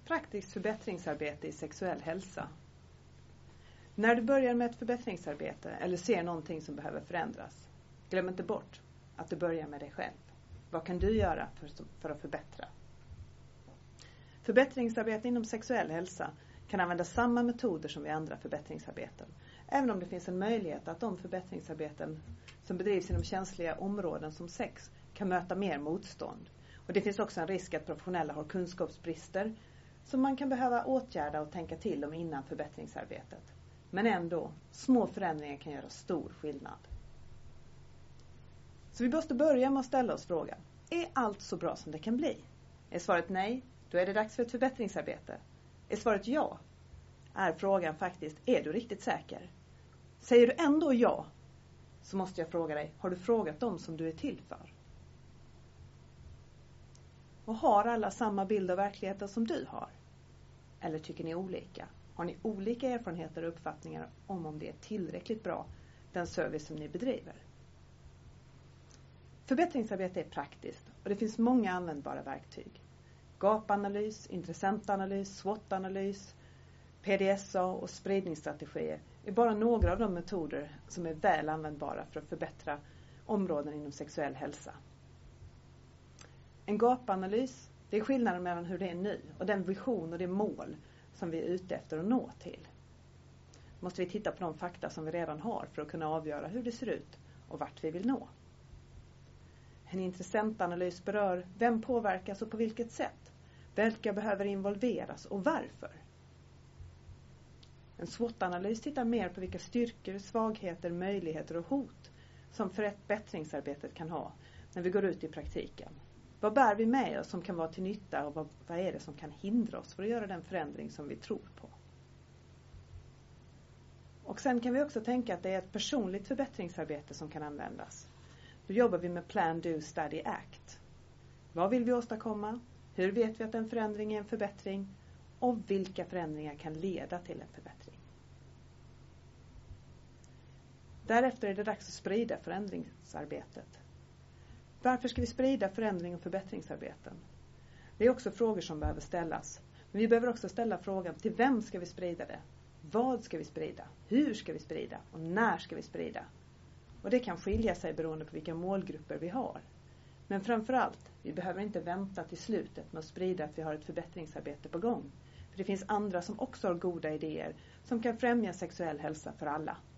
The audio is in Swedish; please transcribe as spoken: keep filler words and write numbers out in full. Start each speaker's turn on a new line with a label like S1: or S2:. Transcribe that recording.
S1: Praktiskt förbättringsarbete i sexuell hälsa. När du börjar med ett förbättringsarbete eller ser någonting som behöver förändras, glöm inte bort att du börjar med dig själv. Vad kan du göra för, för att förbättra? Förbättringsarbete inom sexuell hälsa kan använda samma metoder som vid andra förbättringsarbeten. Även om det finns en möjlighet att de förbättringsarbeten som bedrivs inom känsliga områden som sex kan möta mer motstånd. Och det finns också en risk att professionella har kunskapsbrister som man kan behöva åtgärda och tänka till om innan förbättringsarbetet. Men ändå, små förändringar kan göra stor skillnad. Så vi måste börja med att ställa oss frågan: är allt så bra som det kan bli? Är svaret nej, då är det dags för ett förbättringsarbete. Är svaret ja, är frågan faktiskt: är du riktigt säker? Säger du ändå ja, så måste jag fråga dig: har du frågat dem som du är till för? Och har alla samma bild av verkligheten som du har? Eller tycker ni olika? Har ni olika erfarenheter och uppfattningar om om det är tillräckligt bra, den service som ni bedriver? Förbättringsarbete är praktiskt och det finns många användbara verktyg. Gapanalys, intressentanalys, SWOT-analys, P D S A och spridningsstrategier är bara några av de metoder som är väl användbara för att förbättra områden inom sexuell hälsa. En gapanalys, det är skillnaden mellan hur det är nu och den vision och det mål som vi är ute efter att nå till. Måste vi titta på de fakta som vi redan har för att kunna avgöra hur det ser ut och vart vi vill nå. En intressentanalys berör vem påverkas och på vilket sätt. Vilka behöver involveras och varför. En SWOT-analys tittar mer på vilka styrkor, svagheter, möjligheter och hot som förbättringsarbetet kan ha när vi går ut i praktiken. Vad bär vi med oss som kan vara till nytta och vad, vad är det som kan hindra oss för att göra den förändring som vi tror på? Och sen kan vi också tänka att det är ett personligt förbättringsarbete som kan användas. Då jobbar vi med Plan, Do, Study, Act. Vad vill vi åstadkomma? Hur vet vi att en förändring är en förbättring? Och vilka förändringar kan leda till en förbättring? Därefter är det dags att sprida förändringsarbetet. Varför ska vi sprida förändring och förbättringsarbeten? Det är också frågor som behöver ställas. Men vi behöver också ställa frågan: till vem ska vi sprida det? Vad ska vi sprida? Hur ska vi sprida? Och när ska vi sprida? Och det kan skilja sig beroende på vilka målgrupper vi har. Men framförallt, vi behöver inte vänta till slutet med att sprida att vi har ett förbättringsarbete på gång. För det finns andra som också har goda idéer som kan främja sexuell hälsa för alla.